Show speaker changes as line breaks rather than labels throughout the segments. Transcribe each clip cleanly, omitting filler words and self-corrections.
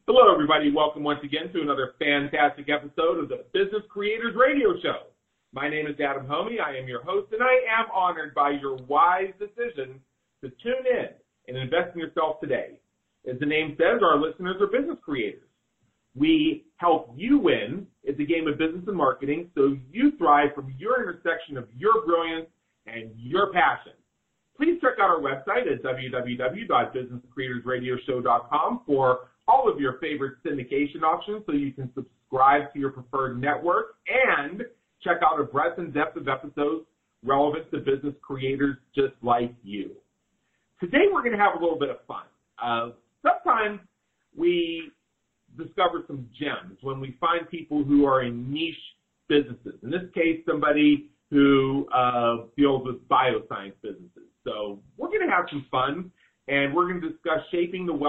Hello, everybody. Welcome once again to another fantastic episode of the Business Creators Radio Show. My name is Adam Homey. I am your host, and I am honored by your wise decision to tune in and invest in yourself today. As the name says, our listeners are business creators. We help you win. It's a game of business and marketing, so you thrive from your intersection of your brilliance and your passion. Please check out our website at www.businesscreatorsradioshow.com for all of your favorite syndication options so you can subscribe to your preferred network and check out a breadth and depth of episodes relevant to business creators just like you. Today we're going to have a little bit of fun. Sometimes we discover some gems when we find people who are in niche businesses. In this case, somebody who deals with bioscience businesses. So we're going to have some fun, and we're going to discuss shaping the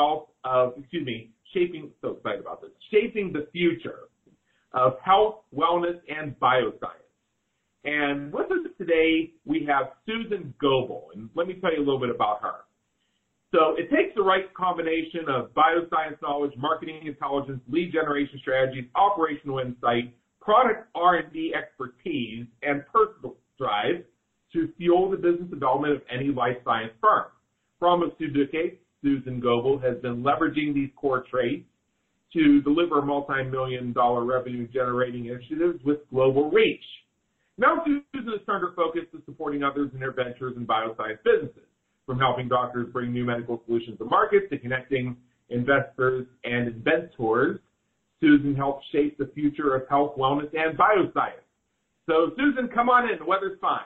future of health, wellness, and bioscience. And with us today, we have Susan Goebel, and let me tell you a little bit about her. So it takes the right combination of bioscience knowledge, marketing intelligence, lead generation strategies, operational insight, product R&D expertise, and personal drive to fuel the business development of any life science firm. For almost 2 decades, Susan Goebel has been leveraging these core traits to deliver multi-million-dollar revenue-generating initiatives with global reach. Now Susan has turned her focus to supporting others in their ventures in bioscience businesses, from helping doctors bring new medical solutions to market to connecting investors and inventors. Susan helps shape the future of health, wellness, and bioscience. So, Susan, come on in. The weather's fine.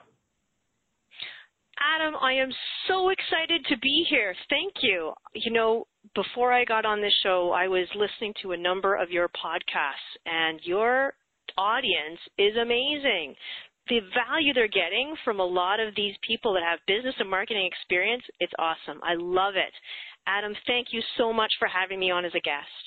Adam, I am so excited to be here. Thank you. You know, before I got on this show, I was listening to a number of your podcasts, and your audience is amazing. The value they're getting from a lot of these people that have business and marketing experience, it's awesome. I love it. Adam, thank you so much for having me on as a guest.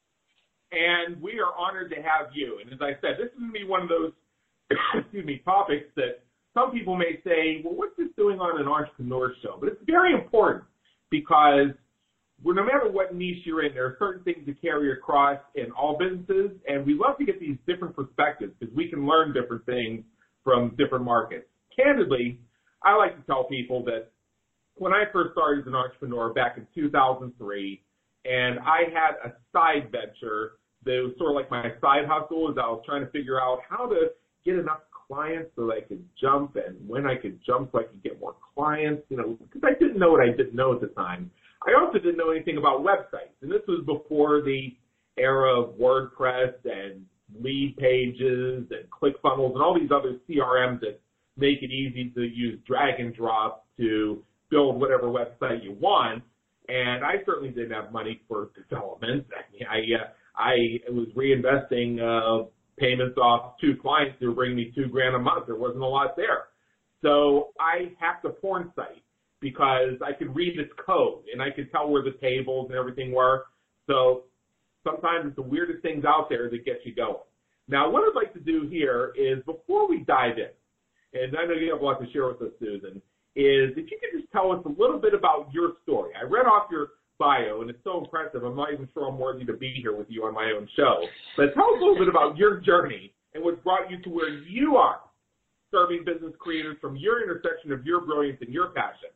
And we are honored to have you. And as I said, this is going to be one of those topics that some people may say, well, what's this doing on an entrepreneur show? But it's very important because no matter what niche you're in, there are certain things to carry across in all businesses, and we love to get these different perspectives because we can learn different things from different markets. Candidly, I like to tell people that when I first started as an entrepreneur back in 2003, and I had a side venture that was sort of like my side hustle, as I was trying to figure out how to get enough clients so that I could jump, and when I could jump so I could get more clients, because I didn't know what I didn't know at the time. I also didn't know anything about websites, and this was before the era of WordPress and lead pages and ClickFunnels and all these other CRMs that make it easy to use drag and drop to build whatever website you want. And I certainly didn't have money for development. I was reinvesting payments off 2 clients who were bringing me $2,000 a month. There wasn't a lot there. So I hacked a porn site because I could read its code and I could tell where the tables and everything were. So sometimes it's the weirdest things out there that get you going. Now, what I'd like to do here is, before we dive in, and I know you have a lot to share with us, Susan, is if you could just tell us a little bit about your story. I read off your bio, and it's so impressive. I'm not even sure I'm worthy to be here with you on my own show. But tell us a little bit about your journey and what brought you to where you are, serving business creators from your intersection of your brilliance and your passion.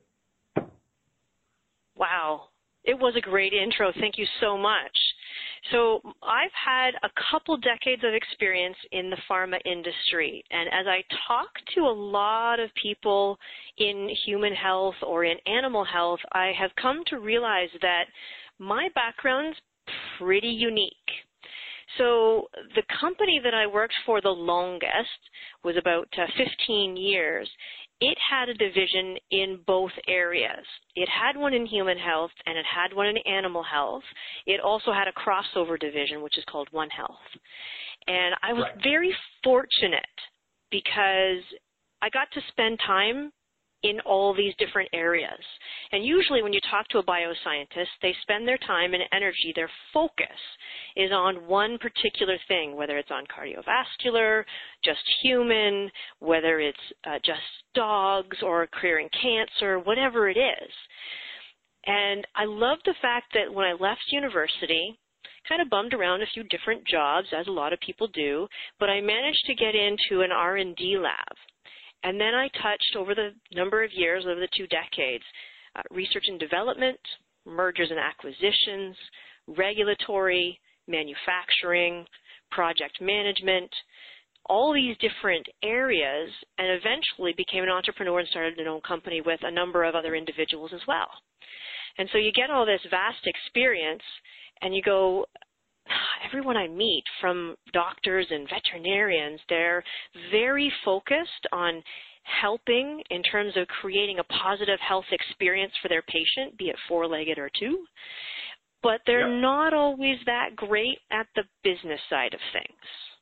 Wow. It was a great intro. Thank you so much. So I've had a couple decades of experience in the pharma industry, and as I talk to a lot of people in human health or in animal health, I have come to realize that my background's pretty unique. So the company that I worked for the longest was about 15 years. It had a division in both areas. It had one in human health and it had one in animal health. It also had a crossover division, which is called One Health. And I was very fortunate because I got to spend time in all these different areas. And usually when you talk to a bioscientist, they spend their time and energy, their focus is on one particular thing, whether it's on cardiovascular, just human, whether it's just dogs or clearing cancer, whatever it is. And I love the fact that when I left university, kind of bummed around a few different jobs, as a lot of people do, but I managed to get into an R&D lab. And then I touched, over the number of years, over the 2 decades, research and development, mergers and acquisitions, regulatory, manufacturing, project management, all these different areas, and eventually became an entrepreneur and started an own company with a number of other individuals as well. And so you get all this vast experience, and you go, everyone I meet, from doctors and veterinarians, they're very focused on helping in terms of creating a positive health experience for their patient, be it 4-legged or 2, but they're not always that great at the business side of things.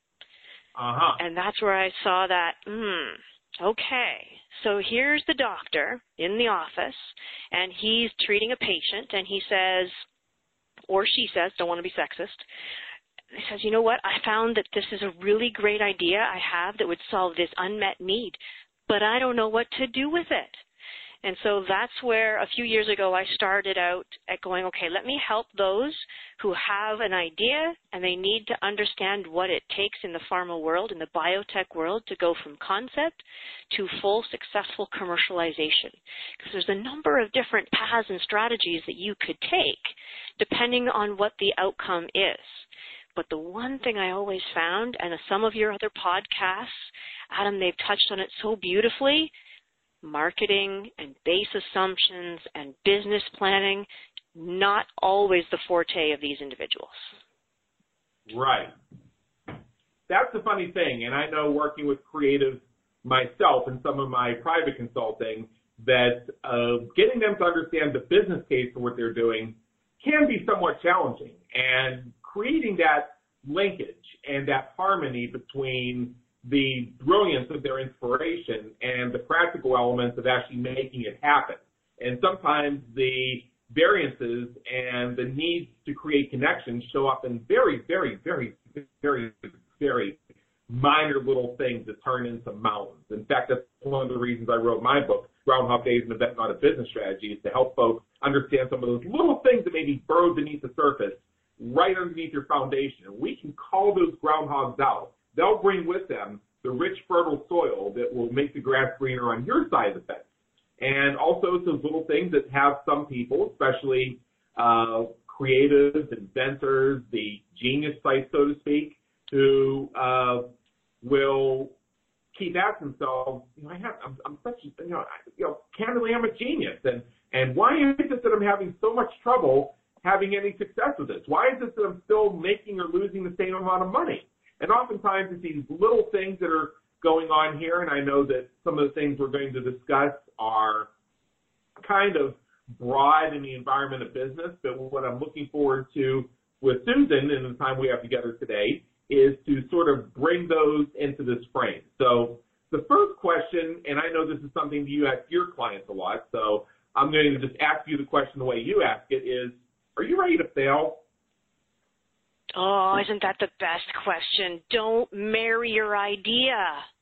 And that's where I saw that, okay, so here's the doctor in the office, and he's treating a patient, and he says, or she says, don't want to be sexist, he says, you know what, I found that this is a really great idea I have that would solve this unmet need, but I don't know what to do with it. And so that's where a few years ago I started out at going, okay, let me help those who have an idea and they need to understand what it takes in the pharma world, in the biotech world, to go from concept to full successful commercialization. Because there's a number of different paths and strategies that you could take depending on what the outcome is. But the one thing I always found, and some of your other podcasts, Adam, they've touched on it so beautifully, marketing and base assumptions and business planning, not always the forte of these individuals.
Right. That's the funny thing, and I know working with creatives myself and some of my private consulting, that getting them to understand the business case for what they're doing can be somewhat challenging, and creating that linkage and that harmony between the brilliance of their inspiration and the practical elements of actually making it happen. And sometimes the variances and the need to create connections show up in very, very, very, very, very minor little things that turn into mountains. In fact, that's one of the reasons I wrote my book, Groundhog Days, an Event, Not a Business Strategy, is to help folks understand some of those little things that may be burrowed beneath the surface, right underneath your foundation. And we can call those groundhogs out. They'll bring with them the rich, fertile soil that will make the grass greener on your side of the fence. And also those little things that have some people, especially creatives, inventors, the genius type, so to speak, who will keep asking themselves, I'm such, candidly, I'm a genius. And why is it that I'm having so much trouble having any success with this? Why is it that I'm still making or losing the same amount of money? And oftentimes it's these little things that are going on here, and I know that some of the things we're going to discuss are kind of broad in the environment of business, but what I'm looking forward to with Susan in the time we have together today is to sort of bring those into this frame. So the first question, and I know this is something that you ask your clients a lot, so I'm going to just ask you the question the way you ask it is, are you ready to fail?
Oh, isn't that the best question? Don't marry your idea.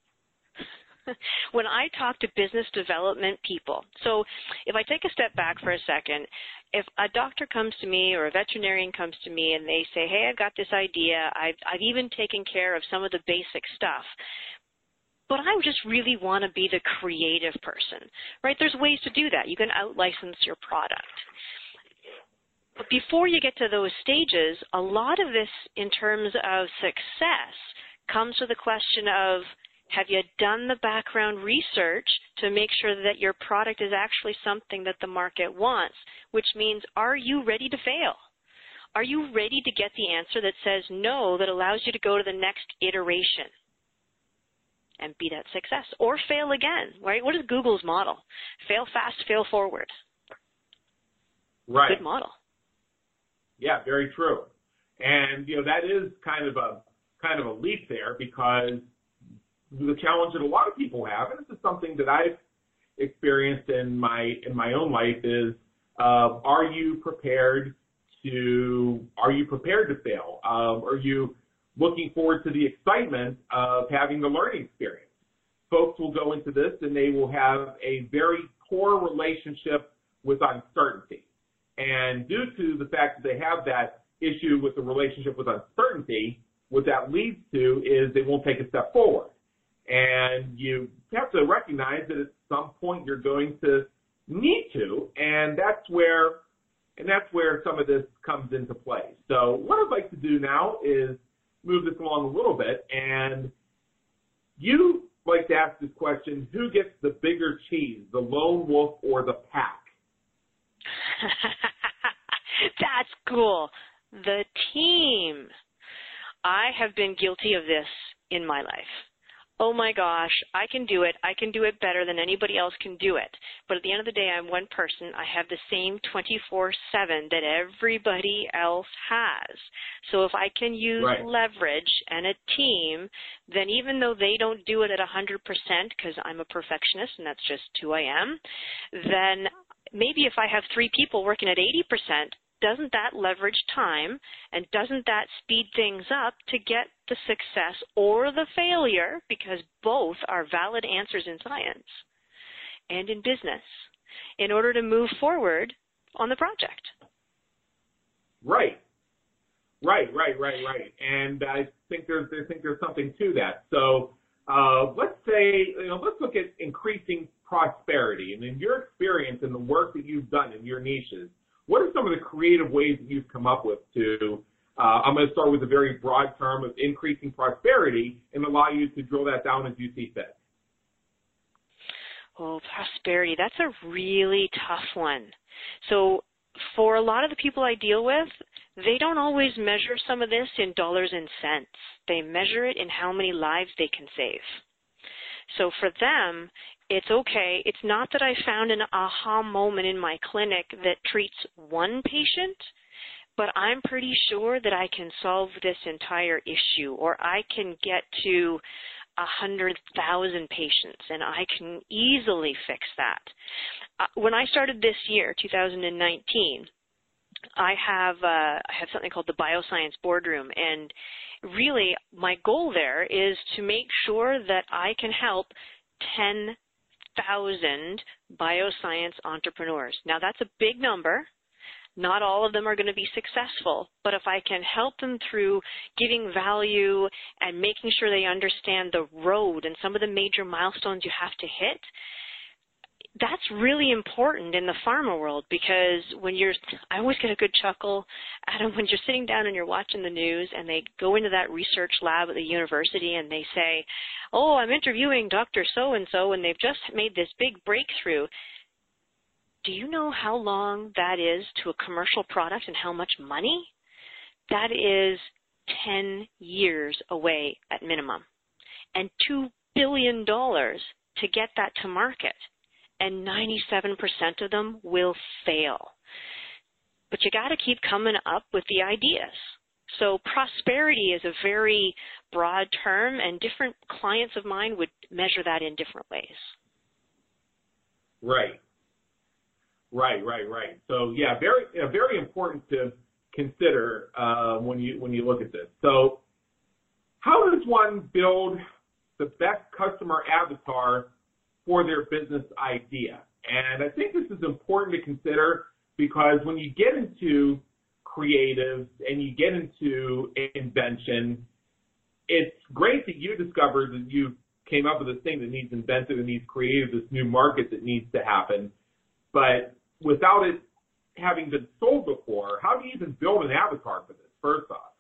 When I talk to business development people, so if I take a step back for a second, if a doctor comes to me or a veterinarian comes to me and they say, hey, I've got this idea, I've even taken care of some of the basic stuff, but I just really want to be the creative person, right? There's ways to do that. You can out-license your product. But before you get to those stages, a lot of this in terms of success comes to the question of, have you done the background research to make sure that your product is actually something that the market wants, which means, are you ready to fail? Are you ready to get the answer that says no, that allows you to go to the next iteration and be that success, or fail again, right? What is Google's model? Fail fast, fail forward.
Right.
Good model.
Yeah, very true. And, that is kind of a leap there, because the challenge that a lot of people have, and this is something that I've experienced in my own life, is are you prepared to fail? Are you looking forward to the excitement of having the learning experience? Folks will go into this and they will have a very poor relationship with uncertainty. And due to the fact that they have that issue with the relationship with uncertainty, what that leads to is they won't take a step forward. And you have to recognize that at some point you're going to need to, and that's where some of this comes into play. So what I'd like to do now is move this along a little bit, and you like to ask this question: who gets the bigger cheese, the lone wolf or the pack?
That's cool. The team. I have been guilty of this in my life. Oh my gosh, I can do it. I can do it better than anybody else can do it. But at the end of the day, I'm one person. I have the same 24/7 that everybody else has. So if I can use leverage and a team, then even though they don't do it at 100%, because I'm a perfectionist and that's just who I am, then maybe if I have 3 people working at 80%, doesn't that leverage time, and doesn't that speed things up to get the success or the failure, because both are valid answers in science and in business, in order to move forward on the project? Right.
And I think there's something to that. So let's say, let's look at increasing prosperity. And in your experience and the work that you've done in your niches, what are some of the creative ways that you've come up with to, I'm going to start with a very broad term of increasing prosperity, and allow you to drill that down as you see fit?
Oh, prosperity, that's a really tough one. So for a lot of the people I deal with, they don't always measure some of this in dollars and cents. They measure it in how many lives they can save. So for them, it's okay. It's not that I found an aha moment in my clinic that treats one patient, but I'm pretty sure that I can solve this entire issue, or I can get to 100,000 patients, and I can easily fix that. When I started this year, 2019, I have something called the Bioscience Boardroom, and really my goal there is to make sure that I can help 10,000 bioscience entrepreneurs. Now that's a big number. Not all of them are going to be successful, but if I can help them through giving value and making sure they understand the road and some of the major milestones you have to hit, that's really important in the pharma world, because I always get a good chuckle, Adam, when you're sitting down and you're watching the news and they go into that research lab at the university and they say, oh, I'm interviewing Dr. So-and-so and they've just made this big breakthrough. Do you know how long that is to a commercial product and how much money? That is 10 years away at minimum, and $2 billion to get that to market. And 97% of them will fail. But you got to keep coming up with the ideas. So prosperity is a very broad term, and different clients of mine would measure that in different ways.
Right. So yeah, very important to consider when you look at this. So how does one build the best customer avatar for their business idea? And I think this is important to consider, because when you get into creative and you get into invention, it's great that you discovered that you came up with this thing that needs inventive and needs creative, this new market that needs to happen. But without it having been sold before, how do you even build an avatar for this, first off?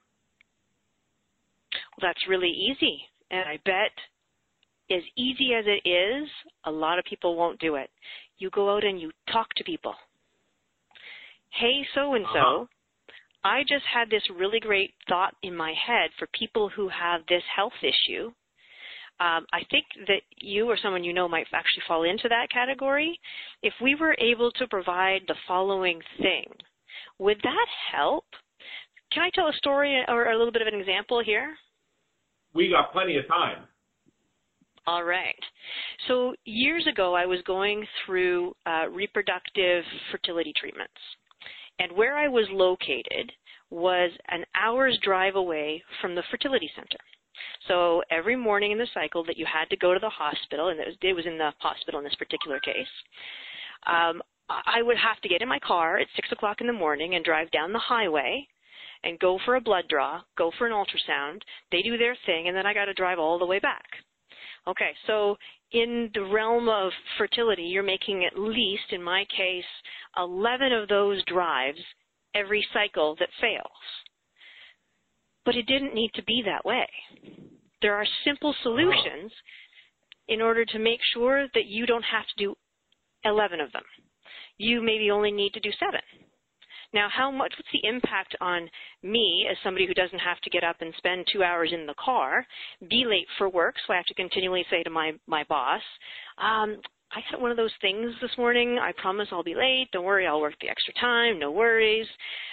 Well, that's really easy. And I bet as easy as it is, a lot of people won't do it. You go out and you talk to people. Hey, so-and-so, I just had this really great thought in my head for people who have this health issue. I think that you or someone you know might actually fall into that category. If we were able to provide the following thing, would that help? Can I tell a story or a little bit of an example here?
We got plenty of time.
All right. So years ago, I was going through reproductive fertility treatments. And where I was located was an hour's drive away from the fertility center. So every morning in the cycle that you had to go to the hospital, and it was in the hospital in this particular case, I would have to get in my car at 6 o'clock in the morning and drive down the highway and go for a blood draw, go for an ultrasound. They do their thing, and then I got to drive all the way back. Okay, so in the realm of fertility, you're making at least, in my case, 11 of those drives every cycle that fails. But it didn't need to be that way. There are simple solutions in order to make sure that you don't have to do 11 of them. You maybe only need to do 7. Now, what's the impact on me as somebody who doesn't have to get up and spend 2 hours in the car, be late for work, so I have to continually say to my boss, I had one of those things this morning. I promise I'll be late. Don't worry, I'll work the extra time. No worries.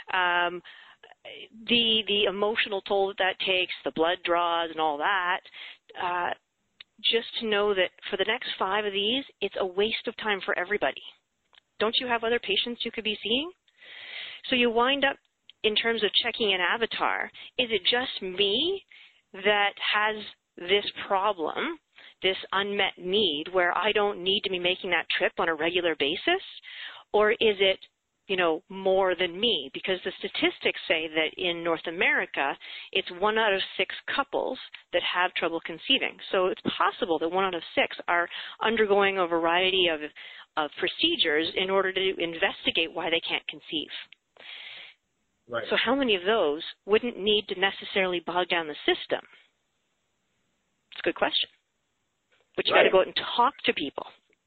The emotional toll that takes, the blood draws and all that, just to know that for the next 5 of these, it's a waste of time for everybody. Don't you have other patients you could be seeing? So you wind up, in terms of checking an avatar, is it just me that has this problem, this unmet need, where I don't need to be making that trip on a regular basis? Or is it, more than me? Because the statistics say that in North America, it's 1 out of 6 couples that have trouble conceiving. So it's possible that 1 out of 6 are undergoing a variety of procedures in order to investigate why they can't conceive.
Right.
So how many of those wouldn't need to necessarily bog down the system? It's a good question. But you got to go out and talk to people.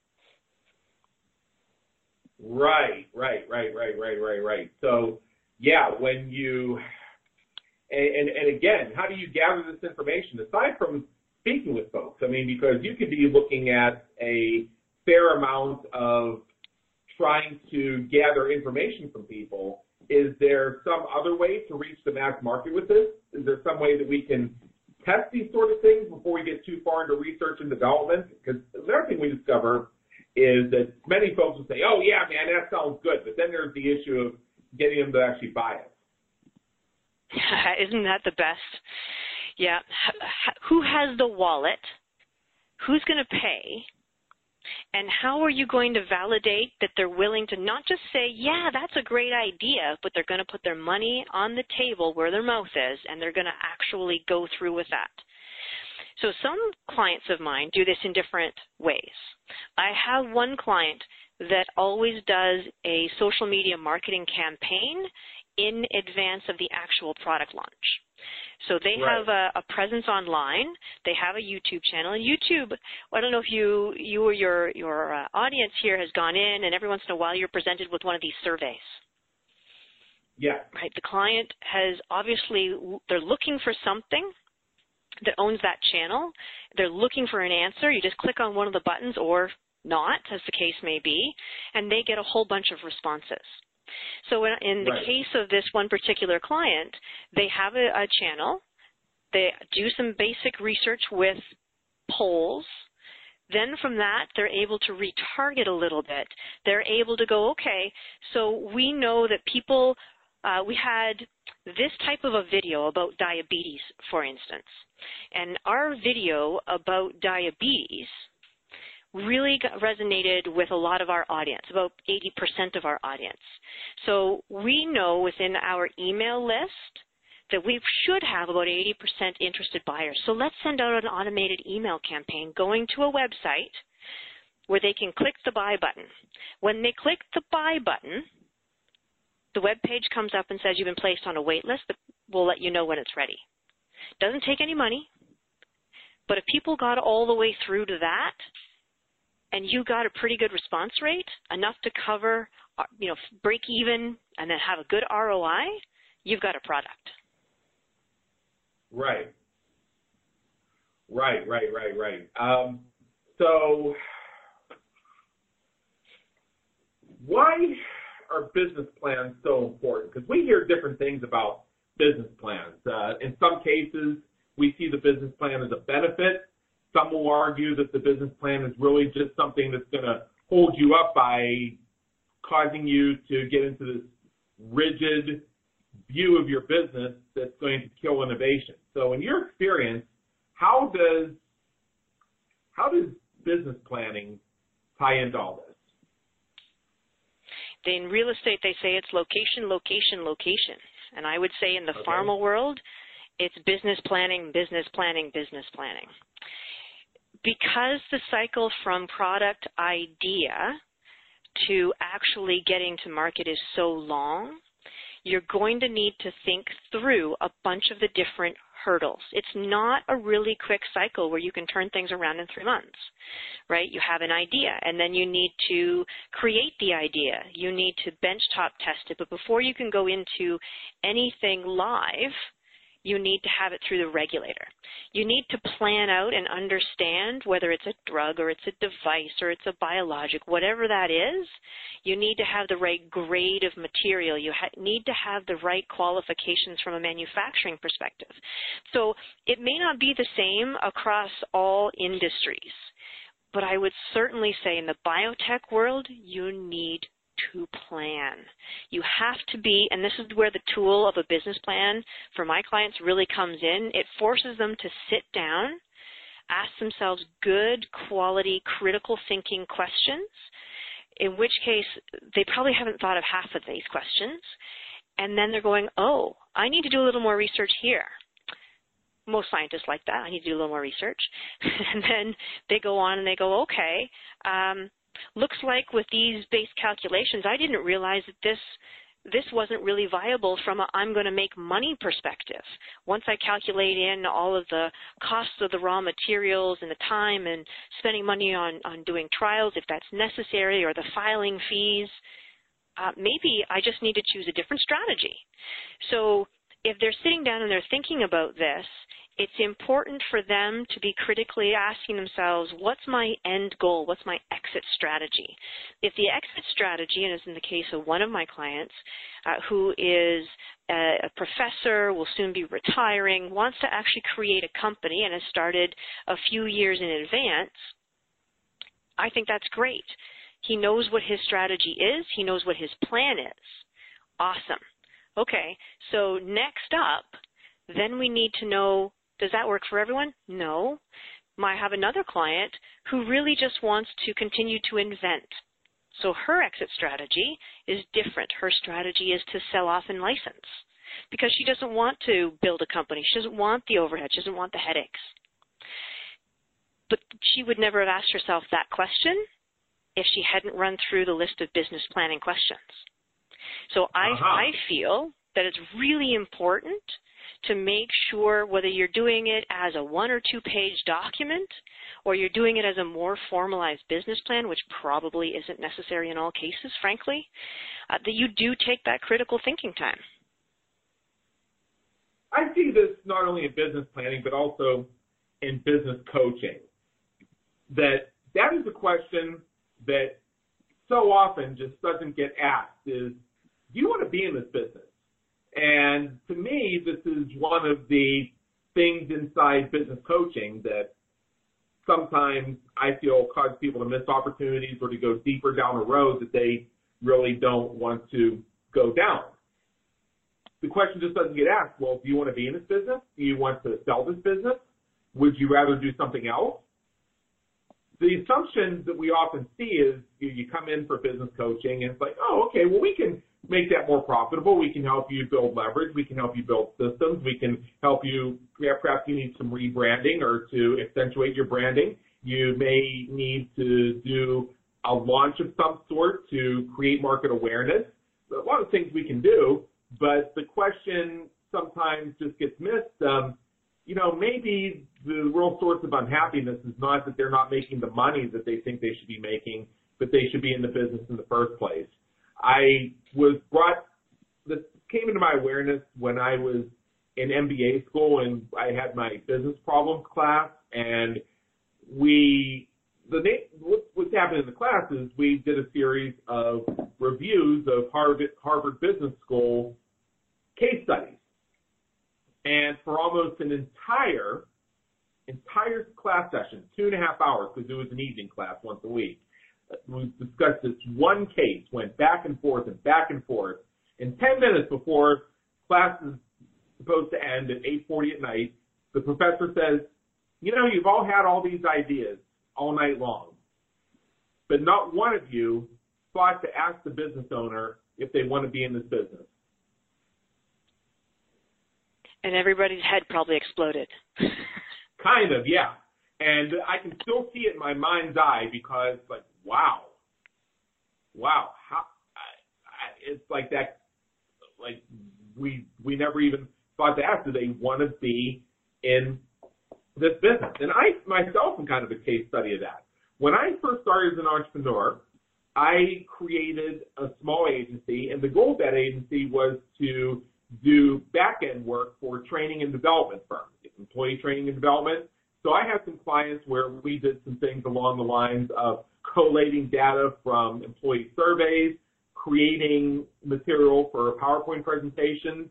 Right. So, yeah, when you, and again, how do you gather this information? Aside from speaking with folks, because you could be looking at a fair amount of trying to gather information from people. Is there some other way to reach the mass market with this? Is there some way that we can test these sort of things before we get too far into research and development? Because another thing we discover is that many folks will say, oh, yeah, man, that sounds good. But then there's the issue of getting them to actually buy it.
Isn't that the best? Yeah. Who has the wallet? Who's going to pay? And how are you going to validate that they're willing to not just say, yeah, that's a great idea, but they're going to put their money on the table where their mouth is, and they're going to actually go through with that? So some clients of mine do this in different ways. I have one client that always does a social media marketing campaign in advance of the actual product launch. So they have a presence online. They have a YouTube channel. And YouTube, I don't know if you or your audience here has gone in, and every once in a while you're presented with one of these surveys.
Yeah.
Right. The client has obviously, they're looking for something that owns that channel. They're looking for an answer. You just click on one of the buttons or not, as the case may be, and they get a whole bunch of responses. So in the case of this one particular client, they have a channel. They do some basic research with polls. Then from that, they're able to retarget a little bit. They're able to go, okay, so we know that people, we had this type of a video about diabetes, for instance. And our video about diabetes really resonated with a lot of our audience, about 80% of our audience. So we know within our email list that we should have about 80% interested buyers. So let's send out an automated email campaign going to a website where they can click the buy button. When they click the buy button, the web page comes up and says you've been placed on a wait list, but we'll let you know when it's ready. Doesn't take any money, but if people got all the way through to that, and you got a pretty good response rate, enough to cover, break even, and then have a good ROI, you've got a product.
Right. So why are business plans so important? Because we hear different things about business plans. In some cases, we see the business plan as a benefit. Some will argue that the business plan is really just something that's going to hold you up by causing you to get into this rigid view of your business that's going to kill innovation. So in your experience, how does business planning tie into all this?
In real estate, they say it's location, location, location. And I would say in the
Okay.
pharma world, it's business planning, business planning, business planning. Because the cycle from product idea to actually getting to market is so long, you're going to need to think through a bunch of the different hurdles. It's not a really quick cycle where you can turn things around in 3 months, right? You have an idea, and then you need to create the idea. You need to benchtop test it. But before you can go into anything live, you need to have it through the regulator. You need to plan out and understand whether it's a drug or it's a device or it's a biologic, whatever that is. You need to have the right grade of material. You need to have the right qualifications from a manufacturing perspective. So it may not be the same across all industries, but I would certainly say in the biotech world, you need to plan. You have to be, and this is where the tool of a business plan for my clients really comes in. It forces them to sit down, ask themselves good, quality, critical thinking questions, in which case they probably haven't thought of half of these questions, and then they're going, oh, I need to do a little more research here. Most scientists like that. I need to do a little more research. And then they go on and they go, okay, looks like with these base calculations, I didn't realize that this wasn't really viable from a I'm going to make money perspective. Once I calculate in all of the costs of the raw materials and the time and spending money on doing trials if that's necessary or the filing fees, maybe I just need to choose a different strategy. So if they're sitting down and they're thinking about this, it's important for them to be critically asking themselves, what's my end goal? What's my exit strategy? If the exit strategy, and as in the case of one of my clients, who is a professor, will soon be retiring, wants to actually create a company and has started a few years in advance, I think that's great. He knows what his strategy is. He knows what his plan is. Awesome. Okay, so next up, then we need to know, does that work for everyone? No. I have another client who really just wants to continue to invent. So her exit strategy is different. Her strategy is to sell off and license because she doesn't want to build a company. She doesn't want the overhead. She doesn't want the headaches. But she would never have asked herself that question if she hadn't run through the list of business planning questions. So I feel that it's really important to make sure whether you're doing it as a 1 or 2 page document or you're doing it as a more formalized business plan, which probably isn't necessary in all cases, frankly, that you do take that critical thinking time.
I see this not only in business planning, but also in business coaching. That is a question that so often just doesn't get asked is, do you want to be in this business? And to me, this is one of the things inside business coaching that sometimes I feel cause people to miss opportunities or to go deeper down a road that they really don't want to go down. The question just doesn't get asked, well, do you want to be in this business? Do you want to sell this business? Would you rather do something else? The assumption that we often see is you come in for business coaching and it's like, oh, okay, well, we can make that more profitable. We can help you build leverage. We can help you build systems. We can help you, perhaps you need some rebranding or to accentuate your branding. You may need to do a launch of some sort to create market awareness. A lot of things we can do, but the question sometimes just gets missed. Maybe the real source of unhappiness is not that they're not making the money that they think they should be making, but they should be in the business in the first place. This came into my awareness when I was in MBA school and I had my business problems class, and what's happened in the class is we did a series of reviews of Harvard Business School case studies. And for almost an entire class session, 2.5 hours, because it was an evening class once a week, we discussed this one case, went back and forth and back and forth. And 10 minutes before class is supposed to end at 8:40 at night, the professor says, you've all had all these ideas all night long, but not one of you thought to ask the business owner if they want to be in this business.
And everybody's head probably exploded.
Kind of, yeah. And I can still see it in my mind's eye because, like, wow, how it's like that. Like we never even thought to ask, do they want to be in this business? And I myself am kind of a case study of that. When I first started as an entrepreneur, I created a small agency, and the goal of that agency was to do back-end work for training and development firms, employee training and development. So I had some clients where we did some things along the lines of collating data from employee surveys, creating material for PowerPoint presentations.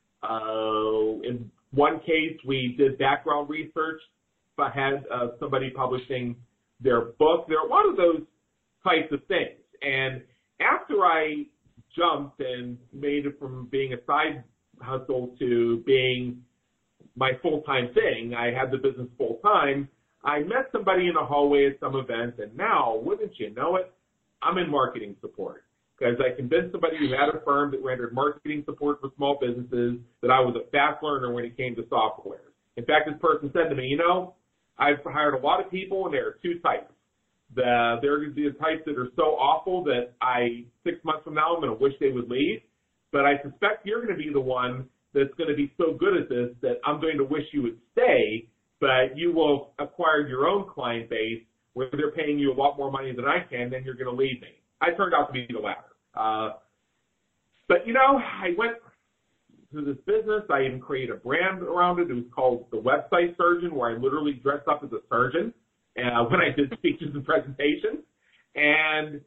In one case, we did background research. I had somebody publishing their book. There are a lot of those types of things. And after I jumped and made it from being a side hustle to being my full-time thing, I had the business full-time, I met somebody in a hallway at some event, and now, wouldn't you know it, I'm in marketing support. Because I convinced somebody who had a firm that rendered marketing support for small businesses that I was a fast learner when it came to software. In fact, this person said to me, I've hired a lot of people, and there are two types. There are the types that are so awful that 6 months from now, I'm going to wish they would leave. But I suspect you're going to be the one that's going to be so good at this that I'm going to wish you would stay, but you will acquire your own client base where they're paying you a lot more money than I can, then you're going to leave me. I turned out to be the latter. But I went to this business. I even created a brand around it. It was called The Website Surgeon, where I literally dressed up as a surgeon when I did speeches and presentations. And,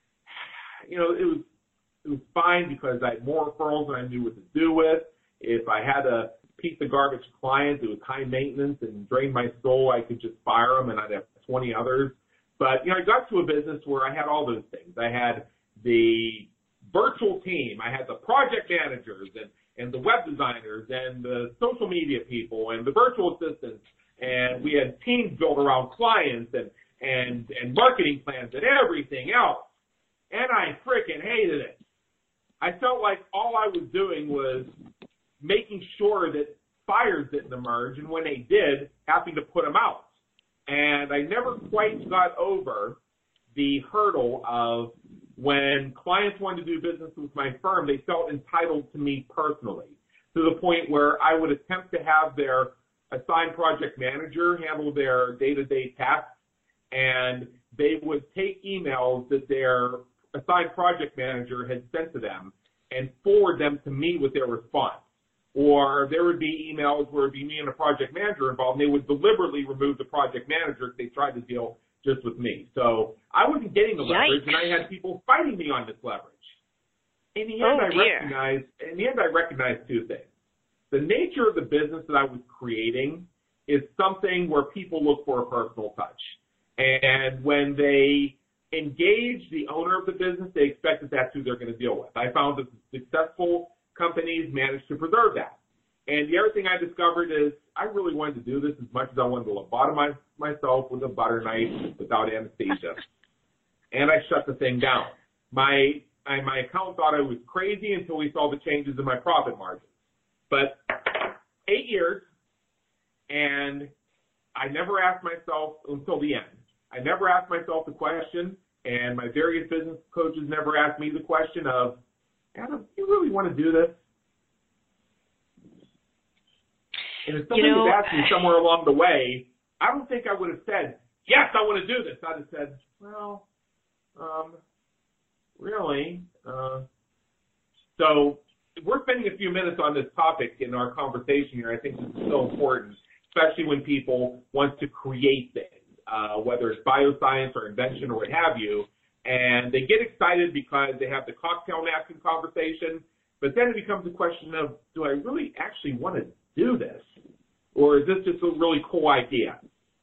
it was fine because I had more referrals than I knew what to do with. If I had a piece of garbage client that was high maintenance and drained my soul, I could just fire them and I'd have 20 others. But, I got to a business where I had all those things. I had the virtual team. I had the project managers and the web designers and the social media people and the virtual assistants. And we had teams built around clients and marketing plans and everything else. And I freaking hated it. I felt like all I was doing was making sure that fires didn't emerge, and when they did, having to put them out. And I never quite got over the hurdle of when clients wanted to do business with my firm, they felt entitled to me personally, to the point where I would attempt to have their assigned project manager handle their day-to-day tasks, and they would take emails that their assigned project manager had sent to them and forward them to me with their response. Or there would be emails where it would be me and a project manager involved, and they would deliberately remove the project manager if they tried to deal just with me. So I wasn't getting the leverage, and I had people fighting me on this leverage. In the end, I recognized two things. The nature of the business that I was creating is something where people look for a personal touch. And when they engage the owner of the business, they expect that that's who they're going to deal with. I found that successful companies manage to preserve that. And the other thing I discovered is I really wanted to do this as much as I wanted to lobotomize myself with a butter knife without anesthesia. And I shut the thing down. My accountant thought I was crazy until we saw the changes in my profit margins. But 8 years, and I never asked myself until the end. I never asked myself the question, and my various business coaches never asked me the question of, Adam, do you really want to do this? And if somebody had asked me somewhere along the way, I don't think I would have said, yes, I want to do this. I'd have said, well, really? So we're spending a few minutes on this topic in our conversation here. I think this is so important, especially when people want to create things, whether it's bioscience or invention or what have you. And they get excited because they have the cocktail napkin conversation, but then it becomes a question of, do I really actually want to do this? Or is this just a really cool idea?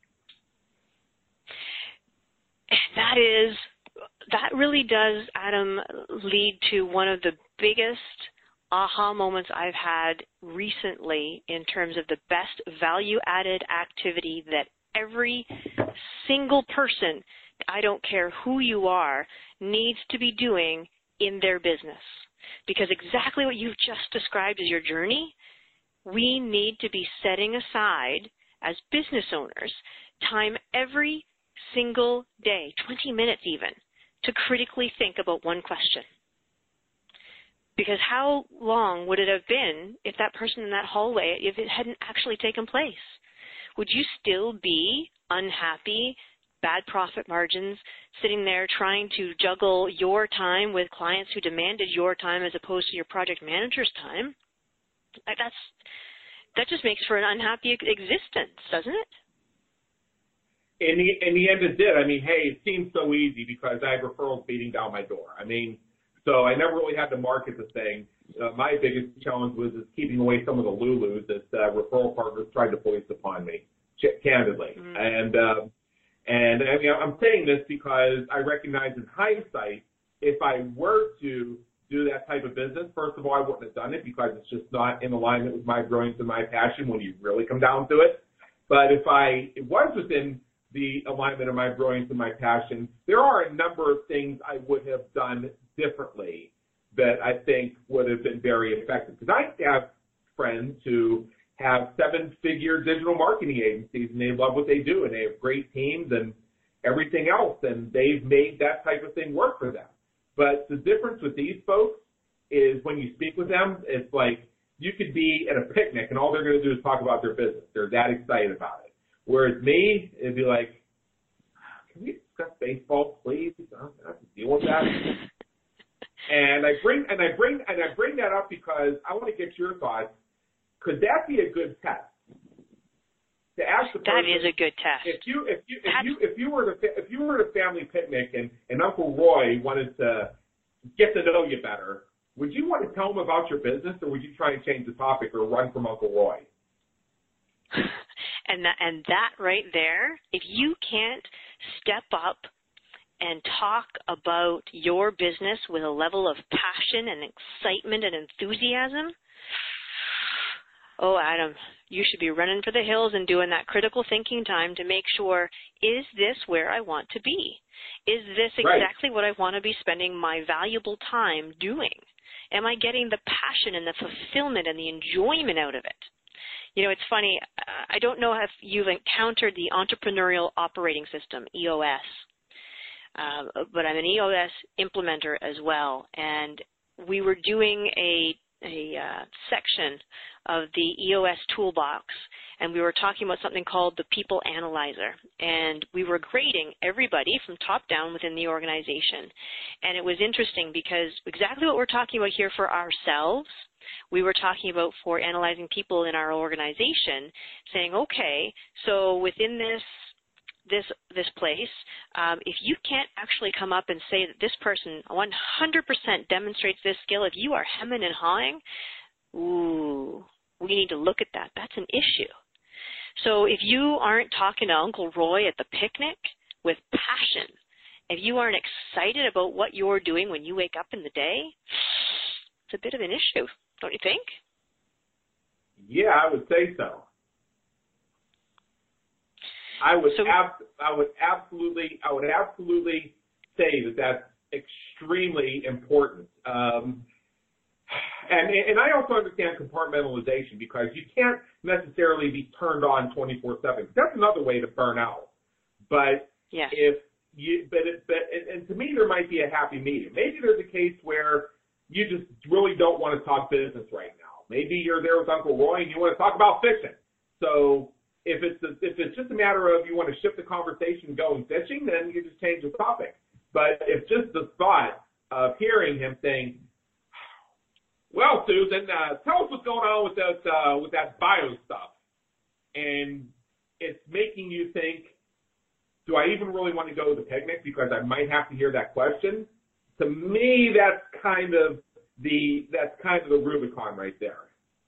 That really does, Adam, lead to one of the biggest aha moments I've had recently in terms of the best value-added activity that every single person, I don't care who you are, needs to be doing in their business. Because exactly what you've just described as your journey, we need to be setting aside, as business owners, time every single day, 20 minutes even, to critically think about one question. Because how long would it have been if that person in that hallway, if it hadn't actually taken place? Would you still be unhappy, bad profit margins, sitting there trying to juggle your time with clients who demanded your time as opposed to your project manager's time? That just makes for an unhappy existence, doesn't it?
In the end, it did. I mean, hey, it seems so easy because I have referrals beating down my door. I mean, so I never really had to market the thing. My biggest challenge was keeping away some of the Lulus that referral partners tried to voice upon me, candidly. And I mean, I'm saying this because I recognize in hindsight, if I were to do that type of business, first of all, I wouldn't have done it because it's just not in alignment with my brilliance and my passion when you really come down to it. But if it was within the alignment of my brilliance and my passion, there are a number of things I would have done differently that I think would have been very effective. Because I have friends who have 7-figure digital marketing agencies, and they love what they do, and they have great teams and everything else, and they've made that type of thing work for them. But the difference with these folks is when you speak with them, it's like you could be at a picnic, and all they're going to do is talk about their business. They're that excited about it. Whereas me, it'd be like, can we discuss baseball, please? I don't have to deal with that. And I bring that up because I want to get your thoughts. Could that be a good test? To ask the person,
that is a good test.
If you were at a family picnic and Uncle Roy wanted to get to know you better, would you want to tell him about your business, or would you try and change the topic or run from Uncle Roy?
And that right there, if you can't step up and talk about your business with a level of passion and excitement and enthusiasm, oh, Adam, you should be running for the hills and doing that critical thinking time to make sure, is this where I want to be? Is this exactly what I want to be spending my valuable time doing? Am I getting the passion and the fulfillment and the enjoyment out of it? You know, it's funny, I don't know if you've encountered the Entrepreneurial Operating System, EOS, but I'm an EOS implementer as well, and we were doing a section of the EOS toolbox, and we were talking about something called the People Analyzer, and we were grading everybody from top down within the organization. And it was interesting because exactly what we're talking about here for ourselves, we were talking about for analyzing people in our organization, saying, okay, so within this place, if you can't actually come up and say that this person 100% demonstrates this skill, if you are hemming and hawing, ooh, we need to look at that. That's an issue. So if you aren't talking to Uncle Roy at the picnic with passion, if you aren't excited about what you're doing when you wake up in the day, it's a bit of an issue, don't you think?
Yeah, I would say so. I would absolutely say that that's extremely important. And I also understand compartmentalization because you can't necessarily be turned on 24/7. That's another way to burn out. But
yes.
And to me, there might be a happy medium. Maybe there's a case where you just really don't want to talk business right now. Maybe you're there with Uncle Roy and you want to talk about fishing. So if it's just a matter of you want to shift the conversation going fishing, then you just change the topic. But if just the thought of hearing him saying, well, Susan, tell us what's going on with that bio stuff, and it's making you think, do I even really want to go to the picnic because I might have to hear that question? To me, that's kind of the Rubicon right there.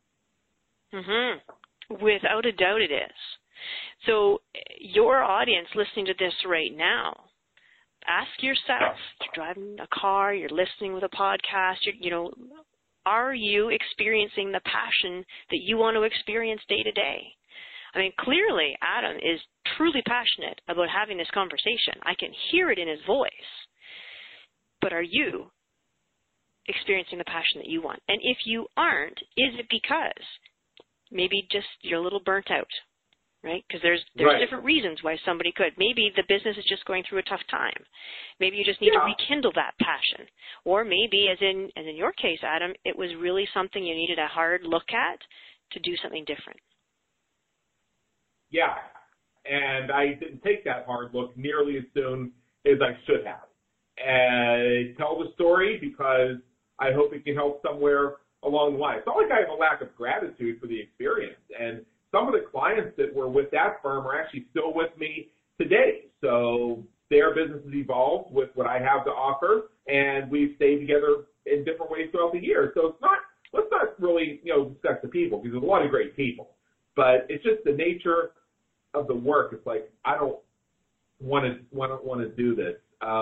Mm-hmm. Without a doubt, it is. So your audience listening to this right now, ask yourself, you're driving a car, you're listening with a podcast, are you experiencing the passion that you want to experience day to day? I mean, clearly Adam is truly passionate about having this conversation. I can hear it in his voice. But are you experiencing the passion that you want? And if you aren't, is it because Maybe just you're a little burnt out, right? Because there's
Right.
different reasons why somebody could. Maybe the business is just going through a tough time. Maybe you just need to rekindle that passion. Or maybe, as in your case, Adam, it was really something you needed a hard look at to do something different.
Yeah, and I didn't take that hard look nearly as soon as I should have. And tell the story because I hope it can help somewhere along the line. It's not like I have a lack of gratitude for the experience. And some of the clients that were with that firm are actually still with me today. So their business has evolved with what I have to offer, and we've stayed together in different ways throughout the year. So let's not really, discuss the people because there's a lot of great people. But it's just the nature of the work. It's like, I don't want to do this.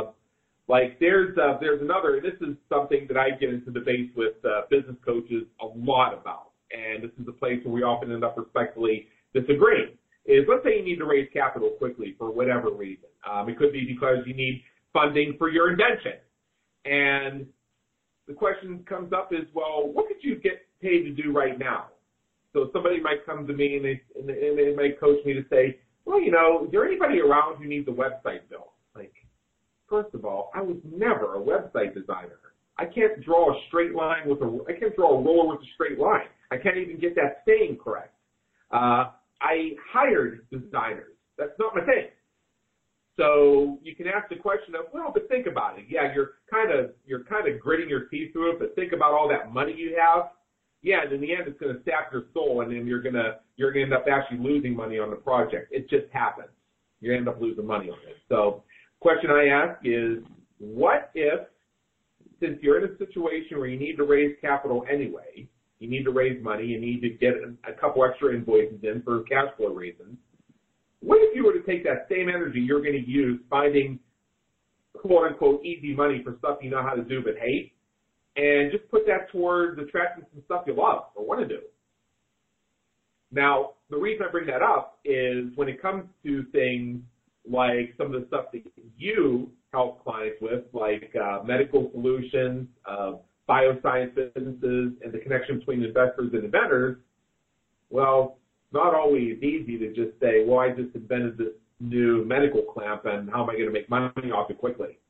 There's another, and this is something that I get into debates with business coaches a lot about, and this is a place where we often end up respectfully disagreeing, is let's say you need to raise capital quickly for whatever reason. It could be because you need funding for your invention. And the question comes up is, well, what could you get paid to do right now? So somebody might come to me and they might coach me to say, well, is there anybody around who needs a website built? Like, first of all, I was never a website designer. I can't draw a straight line I can't draw a roller with a straight line. I can't even get that saying correct. I hired designers. That's not my thing. So you can ask the question of, well, but think about it. Yeah, you're kind of gritting your teeth through it, but think about all that money you have. Yeah, and in the end, it's going to sap your soul, and then you're going to end up actually losing money on the project. It just happens. You end up losing money on it. So question I ask is, what if, since you're in a situation where you need to raise capital anyway, you need to raise money, you need to get a couple extra invoices in for cash flow reasons, what if you were to take that same energy you're going to use finding quote-unquote easy money for stuff you know how to do but hate, and just put that towards attracting some stuff you love or want to do? Now, the reason I bring that up is when it comes to things like some of the stuff that you help clients with, like medical solutions, bioscience businesses, and the connection between investors and inventors, well, it's not always easy to just say, well, I just invented this new medical clamp, and how am I going to make money off it quickly?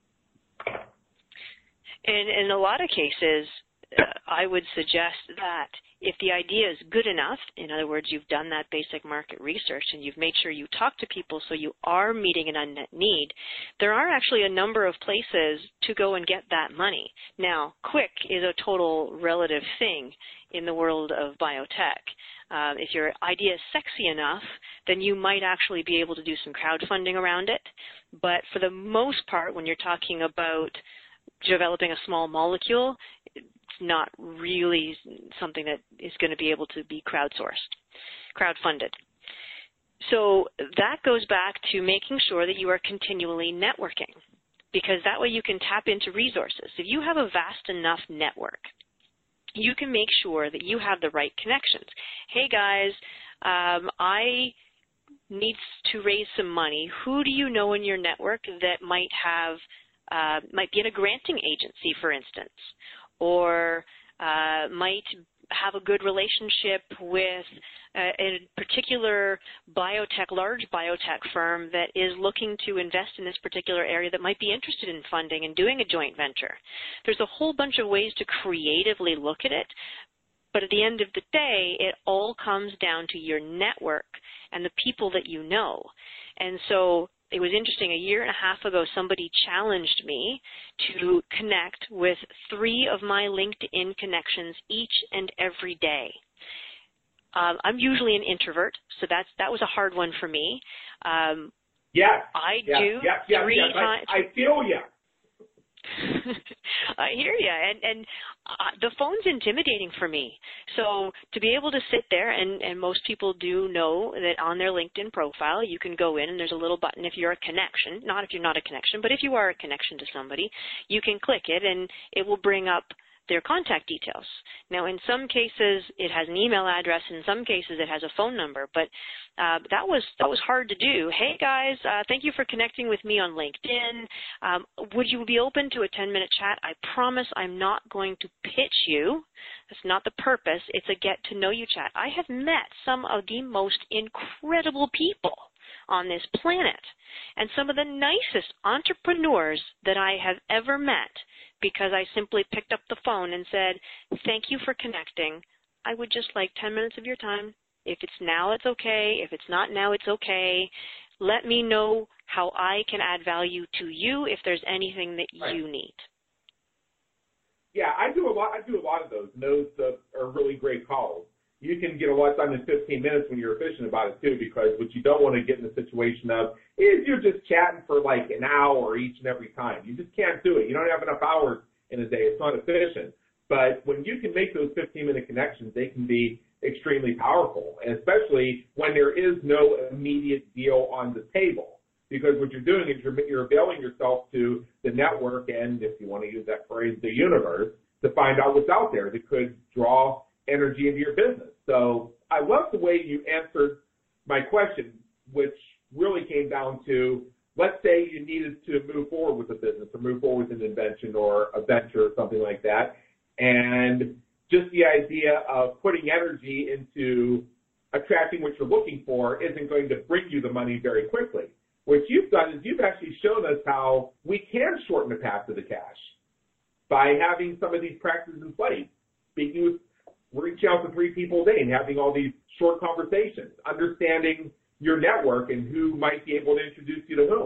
And in a lot of cases, I would suggest that if the idea is good enough, in other words, you've done that basic market research and you've made sure you talk to people so you are meeting an unmet need, there are actually a number of places to go and get that money. Now, quick is a total relative thing in the world of biotech. If your idea is sexy enough, then you might actually be able to do some crowdfunding around it. But for the most part, when you're talking about developing a small molecule, it's not really something that is going to be able to be crowdfunded. So that goes back to making sure that you are continually networking, because that way you can tap into resources. If you have a vast enough network, you can make sure that you have the right connections. Hey guys, I need to raise some money. Who do you know in your network that might be in a granting agency, for instance, or might have a good relationship with a particular large biotech firm that is looking to invest in this particular area that might be interested in funding and doing a joint venture. There's a whole bunch of ways to creatively look at it, but at the end of the day, it all comes down to your network and the people that you know. And so it was interesting, a year and a half ago, somebody challenged me to connect with 3 of my LinkedIn connections each and every day. I'm usually an introvert, so that was a hard one for me.
Yes.
I do 3 times.
I feel you.
I hear you, and the phone's intimidating for me. So to be able to sit there, and most people do know that on their LinkedIn profile, you can go in and there's a little button if you're a connection, not if you're not a connection, but if you are a connection to somebody, you can click it and it will bring up their contact details. Now, in some cases, it has an email address. In some cases, it has a phone number. But that was hard to do. Hey, guys, thank you for connecting with me on LinkedIn. Would you be open to a 10-minute chat? I promise I'm not going to pitch you. That's not the purpose. It's a get-to-know-you chat. I have met some of the most incredible people on this planet and some of the nicest entrepreneurs that I have ever met, because I simply picked up the phone and said, thank you for connecting. I would just like 10 minutes of your time. If it's now, it's okay. If it's not now, it's okay. Let me know how I can add value to you if there's anything that you need.
Yeah, I do a lot of those, and those are really great calls. You can get a lot done in 15 minutes when you're efficient about it, too, because what you don't want to get in the situation of is you're just chatting for like an hour each and every time. You just can't do it. You don't have enough hours in a day. It's not efficient. But when you can make those 15-minute connections, they can be extremely powerful, and especially when there is no immediate deal on the table. Because what you're doing is you're availing yourself to the network and, if you want to use that phrase, the universe, to find out what's out there that could draw energy into your business. So I love the way you answered my question, which really came down to, let's say you needed to move forward with a business or move forward with an invention or a venture or something like that, and just the idea of putting energy into attracting what you're looking for isn't going to bring you the money very quickly. What you've done is you've actually shown us how we can shorten the path to the cash by having some of these practices in place, speaking with reaching out to 3 people a day and having all these short conversations, understanding your network and who might be able to introduce you to whom.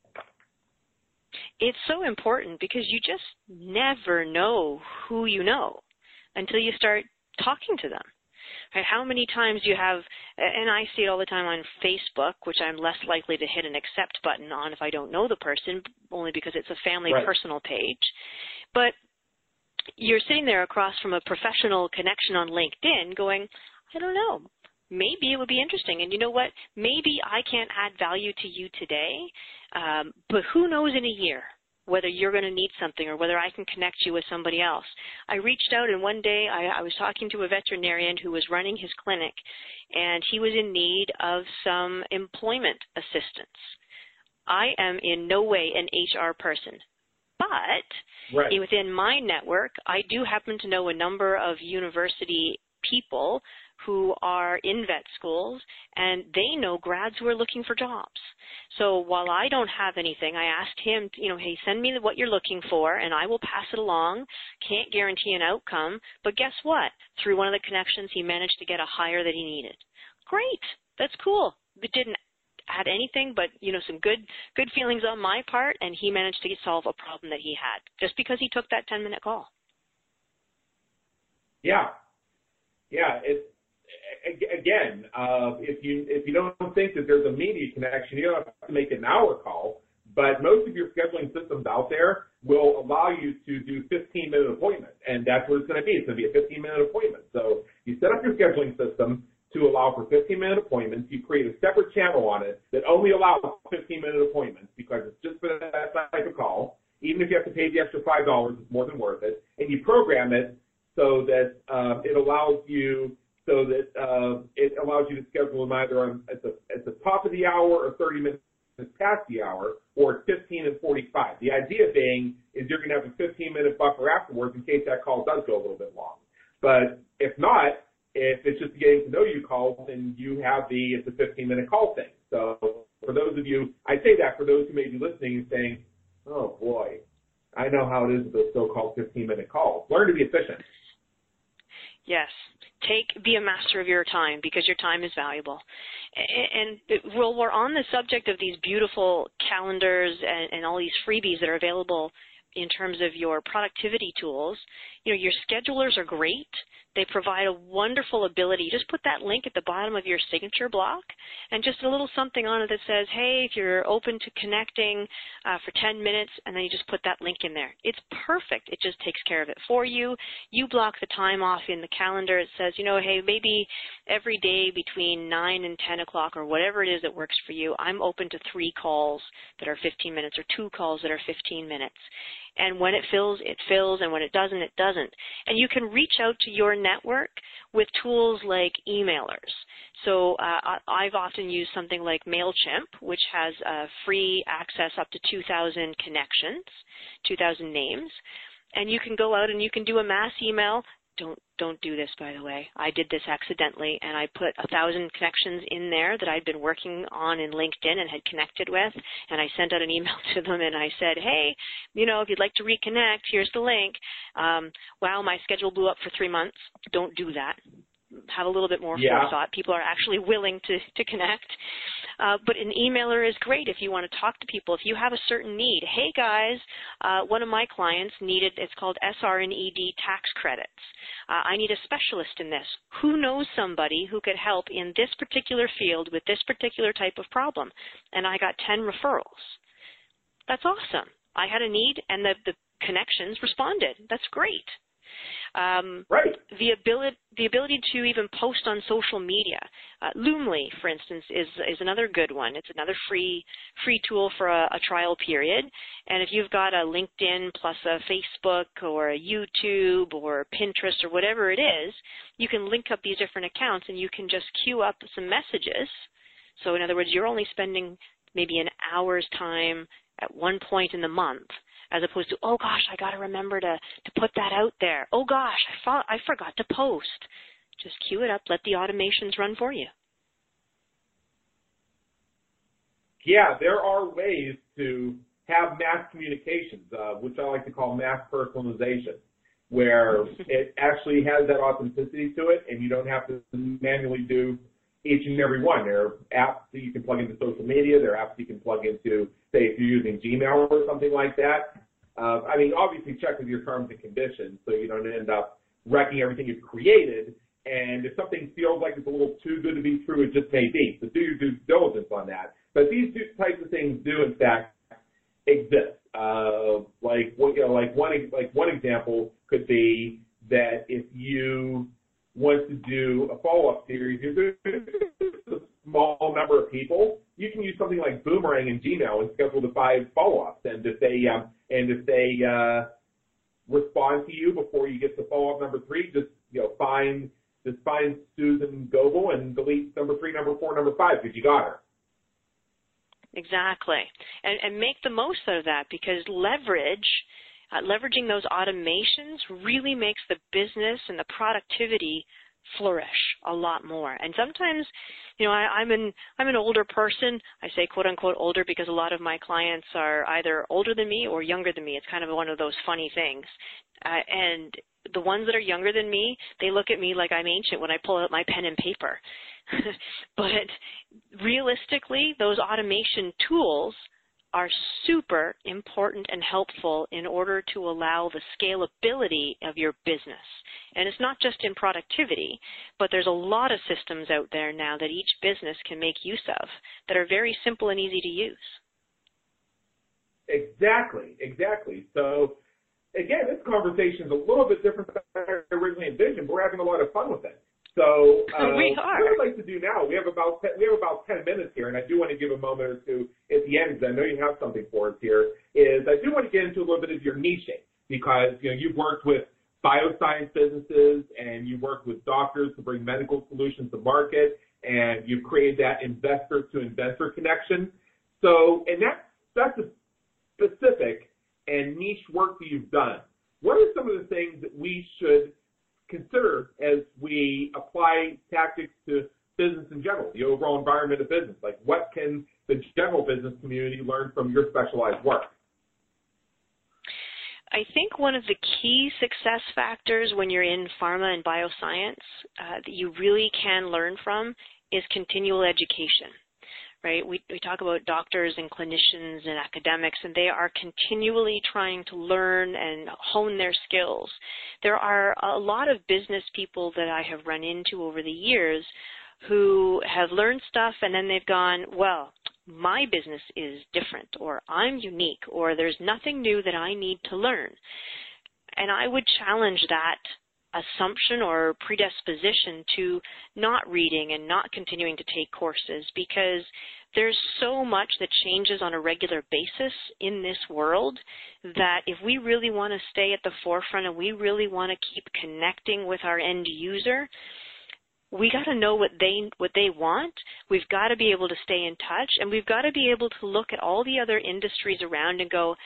It's so important because you just never know who you know until you start talking to them. Right? How many times you have, and I see it all the time on Facebook, which I'm less likely to hit an accept button on if I don't know the person, only because it's a family personal page. But you're sitting there across from a professional connection on LinkedIn going, I don't know, maybe it would be interesting. And you know what? Maybe I can't add value to you today, but who knows in a year whether you're going to need something or whether I can connect you with somebody else. I reached out, and one day I was talking to a veterinarian who was running his clinic, and he was in need of some employment assistance. I am in no way an HR person. But within my network, I do happen to know a number of university people who are in vet schools, and they know grads who are looking for jobs. So while I don't have anything, I asked him, hey, send me what you're looking for, and I will pass it along. Can't guarantee an outcome, but guess what? Through one of the connections, he managed to get a hire that he needed. Great. That's cool. It didn't add anything but, some good feelings on my part, and he managed to solve a problem that he had just because he took that 10-minute call.
Yeah. It's, again, if you don't think that there's a immediate connection, you don't have to make an hour call, but most of your scheduling systems out there will allow you to do 15-minute appointments, and that's what it's going to be. It's going to be a 15-minute appointment. So you set up your scheduling system to allow for 15-minute appointments. You create a separate channel on it that only allows 15-minute appointments because it's just for that type of call. Even if you have to pay the extra $5, it's more than worth it. And you program it so that it allows you to schedule them either at the top of the hour or 30 minutes past the hour, or 15 and 45. The idea being is you're going to have a 15-minute buffer afterwards in case that call does go a little bit long. But if not, if it's just getting to know you calls, then you have it's a 15-minute call thing. So for those of you, I say that for those who may be listening and saying, oh boy, I know how it is with those so-called 15-minute calls. Learn to be efficient.
Yes. Be a master of your time because your time is valuable. And while we're on the subject of these beautiful calendars and all these freebies that are available in terms of your productivity tools, your schedulers are great. They provide a wonderful ability. You just put that link at the bottom of your signature block and just a little something on it that says, hey, if you're open to connecting for 10 minutes, and then you just put that link in there. It's perfect. It just takes care of it for you. You block the time off in the calendar. It says, hey, maybe every day between 9 and 10 o'clock or whatever it is that works for you, I'm open to 3 calls that are 15 minutes or 2 calls that are 15 minutes. And when it fills, and when it doesn't, it doesn't. And you can reach out to your network with tools like emailers. So I've often used something like MailChimp, which has free access up to 2,000 connections, 2,000 names. And you can go out and you can do a mass email. Don't do this, by the way. I did this accidentally, and I put 1,000 connections in there that I'd been working on in LinkedIn and had connected with, and I sent out an email to them, and I said, hey, if you'd like to reconnect, here's the link. Wow, my schedule blew up for 3 months. Don't do that. Have a little bit more forethought. People are actually willing to connect. But an emailer is great if you want to talk to people. If you have a certain need, hey guys, one of my clients needed, it's called SR&ED tax credits. I need a specialist in this. Who knows somebody who could help in this particular field with this particular type of problem? And I got 10 referrals. That's awesome. I had a need and the connections responded. That's great.
Right.
The ability to even post on social media. Loomly, for instance, is another good one. It's another free tool for a trial period. And if you've got a LinkedIn plus a Facebook or a YouTube or Pinterest or whatever it is, you can link up these different accounts and you can just queue up some messages. So in other words, you're only spending maybe an hour's time at one point in the month, as opposed to, oh gosh, I got to remember to put that out there. Oh gosh, I forgot to post. Just queue it up, let the automations run for you.
Yeah, there are ways to have mass communications, which I like to call mass personalization, where it actually has that authenticity to it, and you don't have to manually do each and every one. There are apps that you can plug into social media. There are apps you can plug into, say, if you're using Gmail or something like that. Obviously check with your terms and conditions so you don't end up wrecking everything you've created. And if something feels like it's a little too good to be true, it just may be. So do your due diligence on that. But these two types of things do, in fact, exist. One example could be that if you want to do a follow-up series, you're doing a small number of people, you can use something like Boomerang in Gmail and schedule the 5 follow-ups. And if they respond to you before you get to follow-up number 3, just find Susan Goebel and delete number 3, number 4, number 5 because you got her.
Exactly, and make the most out of that, because leveraging those automations really makes the business and the productivity flourish a lot more. And sometimes, I'm an older person. I say quote unquote older because a lot of my clients are either older than me or younger than me. It's kind of one of those funny things. And the ones that are younger than me, they look at me like I'm ancient when I pull out my pen and paper. But realistically, those automation tools are super important and helpful in order to allow the scalability of your business. And it's not just in productivity, but there's a lot of systems out there now that each business can make use of that are very simple and easy to use.
Exactly. So, again, this conversation is a little bit different than I originally envisioned, but we're having a lot of fun with it. So
we are.
What I'd like to do now, we have about 10 minutes here, and I do want to give a moment or two at the end, because I know you have something for us here, is I do want to get into a little bit of your niching, because you've worked with bioscience businesses and you've worked with doctors to bring medical solutions to market, and you've created that investor-to-investor connection. So, and that's a specific and niche work that you've done. What are some of the things that we should consider as we apply tactics to business in general, the overall environment of business? Like, what can the general business community learn from your specialized work?
I think one of the key success factors when you're in pharma and bioscience that you really can learn from is continual education. Right? We talk about doctors and clinicians and academics, and they are continually trying to learn and hone their skills. There are a lot of business people that I have run into over the years who have learned stuff and then they've gone, well, my business is different, or I'm unique, or there's nothing new that I need to learn. And I would challenge that assumption or predisposition to not reading and not continuing to take courses, because There's so much that changes on a regular basis in this world that if we really want to stay at the forefront and we really want to keep connecting with our end user, we got to know what they want. We've got to be able to stay in touch, and we've got to be able to look at all the other industries around and go,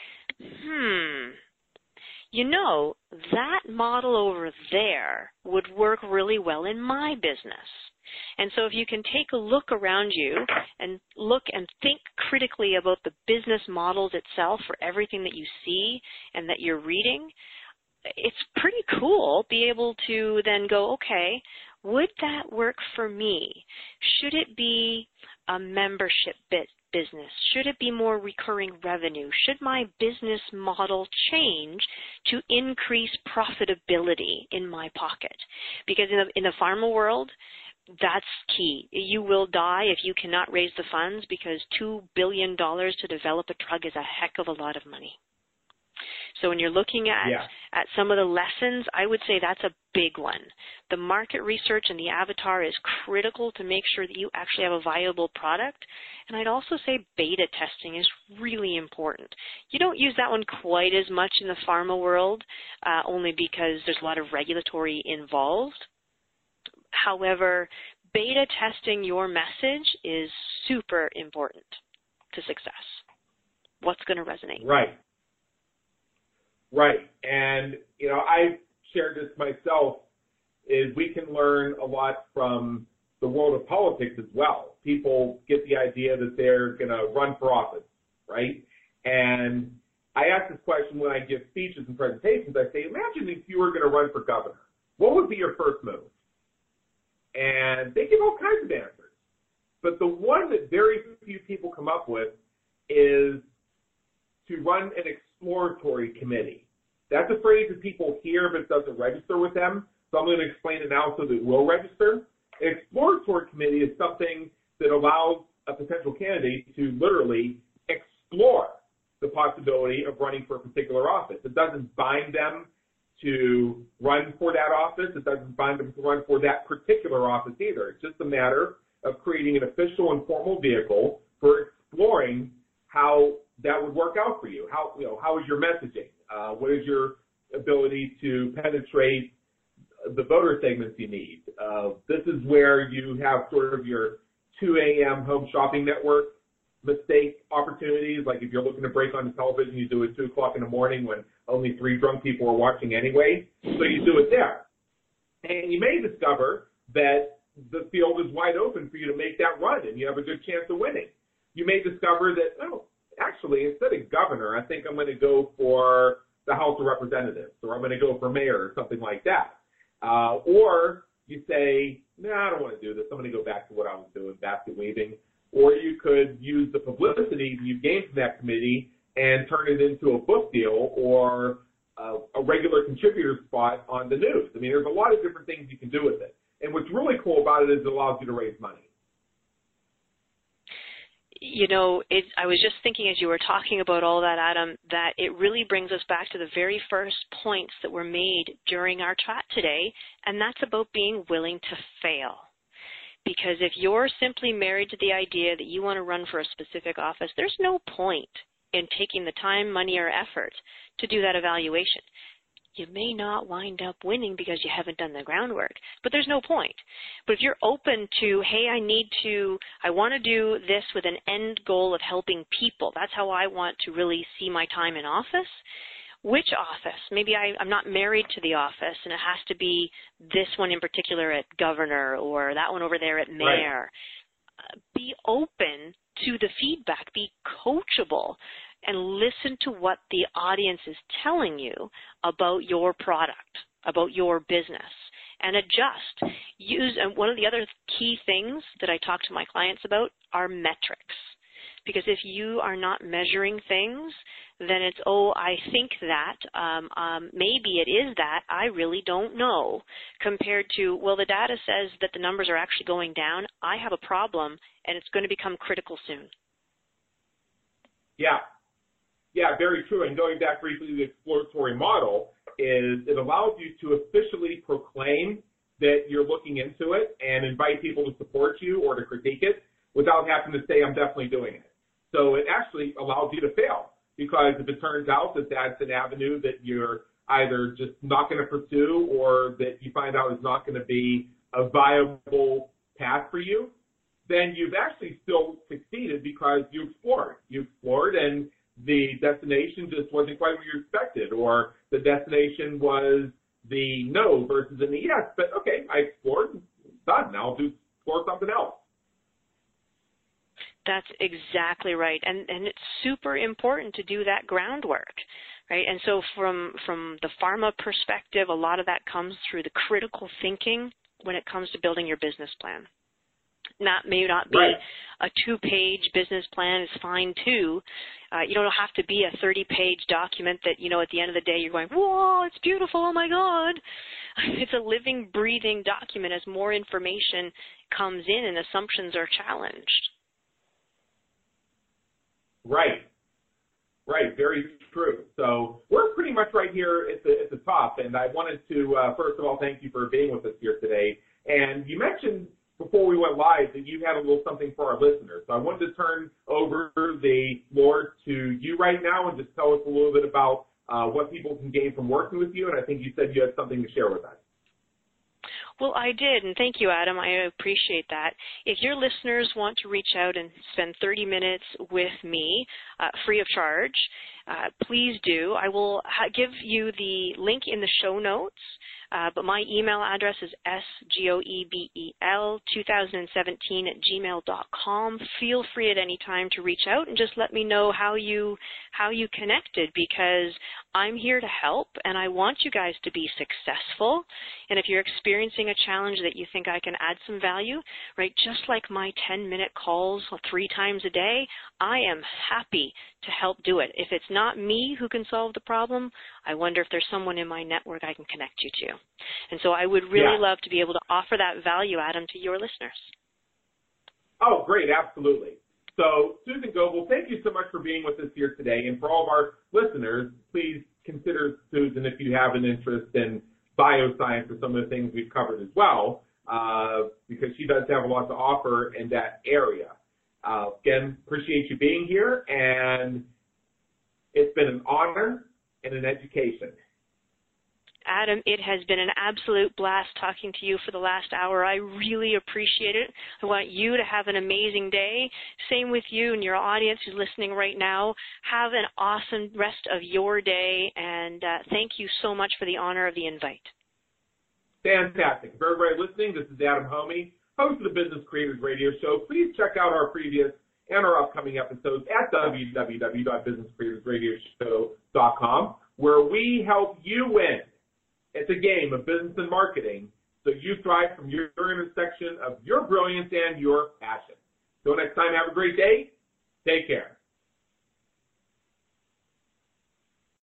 you know, that model over there would work really well in my business. And so if you can take a look around you and look and think critically about the business models itself for everything that you see and that you're reading, it's pretty cool be able to then go, okay, would that work for me? Should it be a membership business? Should it be more recurring revenue? Should my business model change to increase profitability in my pocket? Because in the pharma world, that's key. You will die if you cannot raise the funds, because $2 billion to develop a drug is a heck of a lot of money. So when you're looking at some of the lessons, I would say that's a big one. The market research and the avatar is critical to make sure that you actually have a viable product. And I'd also say beta testing is really important. You don't use that one quite as much in the pharma world, only because there's a lot of regulatory involved. However, beta testing your message is super important to success. What's going to resonate?
Right. Right. And, you know, I've shared this myself, is we can learn a lot from the world of politics as well. People get the idea that they're going to run for office, right? And I ask this question when I give speeches and presentations. I say, imagine if you were going to run for governor. What would be your first move? And they give all kinds of answers. But the one that very few people come up with is to run an exploratory committee. That's a phrase that people hear, but it doesn't register with them. So I'm going to explain it now so that it will register. An exploratory committee is something that allows a potential candidate to literally explore the possibility of running for a particular office. It doesn't bind them to run for that office. It doesn't bind them to run for that particular office either. It's just a matter of creating an official and formal vehicle for exploring how that would work out for you. How is your messaging? What is your ability to penetrate the voter segments you need? This is where you have sort of your 2 a.m. home shopping network mistake opportunities. Like if you're looking to break on the television, you do it 2 o'clock in the morning when only 3 drunk people are watching anyway. So you do it there. And you may discover that the field is wide open for you to make that run and you have a good chance of winning. You may discover that, actually, instead of governor, I think I'm going to go for the House of Representatives, or I'm going to go for mayor or something like that. Or you say, I don't want to do this. I'm going to go back to what I was doing, basket weaving. Or you could use the publicity you've gained from that committee and turn it into a book deal or a regular contributor spot on the news. I mean, there's a lot of different things you can do with it. And what's really cool about it is it allows you to raise money.
You know, I was just thinking as you were talking about all that, Adam, that it really brings us back to the very first points that were made during our chat today, and that's about being willing to fail. Because if you're simply married to the idea that you want to run for a specific office, there's no point in taking the time, money, or effort to do that evaluation. You may not wind up winning because you haven't done the groundwork, but there's no point. But if you're open to, hey, I want to do this with an end goal of helping people, that's how I want to really see my time in office. Which office? Maybe I'm not married to the office and it has to be this one in particular at governor or that one over there at mayor. Right. Be open to the feedback. Be coachable and listen to what the audience is telling you about your product, about your business, and adjust. And one of the other key things that I talk to my clients about are metrics. Because if you are not measuring things, then it's, I think that, maybe it is that, I really don't know, compared to, well, the data says that the numbers are actually going down, I have a problem, and it's going to become critical soon.
Yeah, very true. And going back briefly to the exploratory model, is it allows you to officially proclaim that you're looking into it and invite people to support you or to critique it. without having to say, I'm definitely doing it. So it actually allows you to fail, because if it turns out that that's an avenue that you're either just not going to pursue or that you find out is not going to be a viable path for you, then you've actually still succeeded because you explored. You explored, and the destination just wasn't quite what you expected, or the destination was the no versus the yes. But okay, I explored, done. Now I'll explore something else.
That's exactly right, and it's super important to do that groundwork, right? And so from the pharma perspective, a lot of that comes through the critical thinking when it comes to building your business plan. That may not be
right.
A 2-page business plan is fine too. You don't have to be a 30-page document that, at the end of the day you're going, whoa, it's beautiful, oh my God. It's a living, breathing document as more information comes in and assumptions are challenged. Right.
Very true. So we're pretty much right here at the top, and I wanted to, first of all, thank you for being with us here today. And you mentioned before we went live that you had a little something for our listeners. So I wanted to turn over the floor to you right now and just tell us a little bit about what people can gain from working with you, and I think you said you had something to share with us.
Well, I did, and thank you, Adam. I appreciate that. If your listeners want to reach out and spend 30 minutes with me free of charge, please do. I will give you the link in the show notes, but my email address is sgoebel2017@gmail.com. Feel free at any time to reach out and just let me know how you connected, because I'm here to help, and I want you guys to be successful. And if you're experiencing a challenge that you think I can add some value, right, just like my 10-minute calls 3 times a day, I am happy to help do it. If it's not me who can solve the problem, I wonder if there's someone in my network I can connect you to. And so I would really love to be able to offer that value, Adam, to your listeners.
Oh, great, absolutely. So, Susan Goebel, thank you so much for being with us here today. And for all of our listeners, please consider Susan if you have an interest in bioscience or some of the things we've covered as well, because she does have a lot to offer in that area. Again, appreciate you being here, and it's been an honor and an education.
Adam, it has been an absolute blast talking to you for the last hour. I really appreciate it. I want you to have an amazing day. Same with you and your audience who's listening right now. Have an awesome rest of your day, and thank you so much for the honor of the invite.
Fantastic. For everybody listening, this is Adam Homey, host of the Business Creators Radio Show. Please check out our previous and our upcoming episodes at www.businesscreatorsradioshow.com, where we help you win. It's a game of business and marketing, so you thrive from your intersection of your brilliance and your passion. Till next time, have a great day. Take care.